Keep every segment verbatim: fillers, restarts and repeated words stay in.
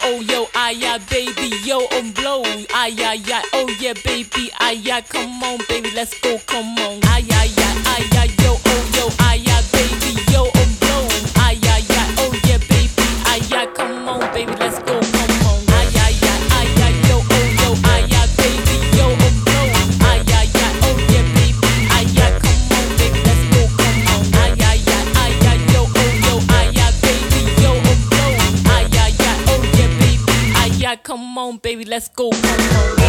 oh yo, ay yeah, baby, yo, I'm blow, ay yeah, yeah, oh yeah, baby, ay yeah, come on, baby, let's go, come on, ay yeah, yeah, ay yeah, yo, oh yo, ay yeah, baby, yo, I'm blow, ay yeah, yeah, oh yeah, baby, ay yeah, come on, baby, let's go, come on, ay yeah, yeah, ay yeah, yo, oh yo, ay yeah, baby, yo, I'm blow, ay yeah, yeah, oh yeah, baby, ay yeah, come on, baby, let's go, come on, ay yeah, yeah, ay yeah, yo, oh yo, ay yeah, baby, yo, I'm blow, ay yeah, yeah, oh yeah, baby, ay yeah, come on, baby, let's go, come on.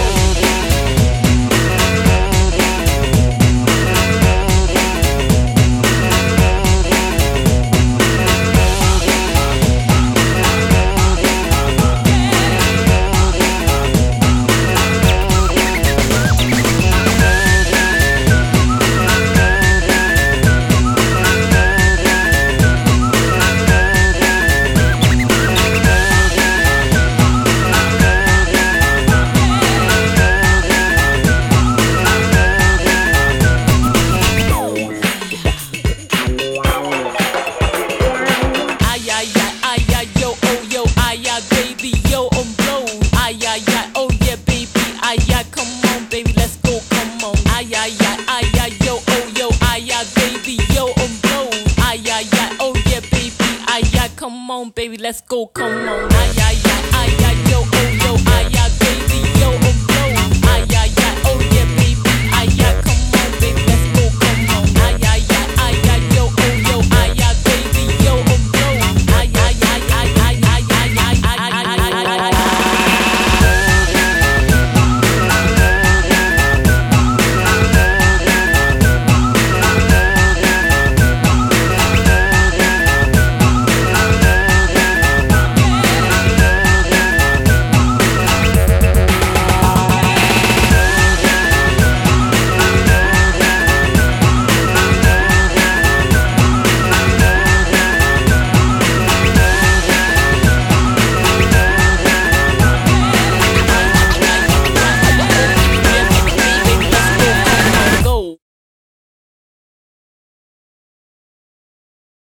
Baby, yo, I'm blow. Ay, ay, ay, oh yeah, baby. Ay, yeah, come on, baby, let's go, come on. Ay, ay, ay, ay, ay, yo, oh yo, ay, yeah, baby, yo, I'm blow. Ay, ay, ay, oh yeah, baby. Ay, yeah, come on, baby, let's go, come on. Ay, ay, ay, ay, ay, yo.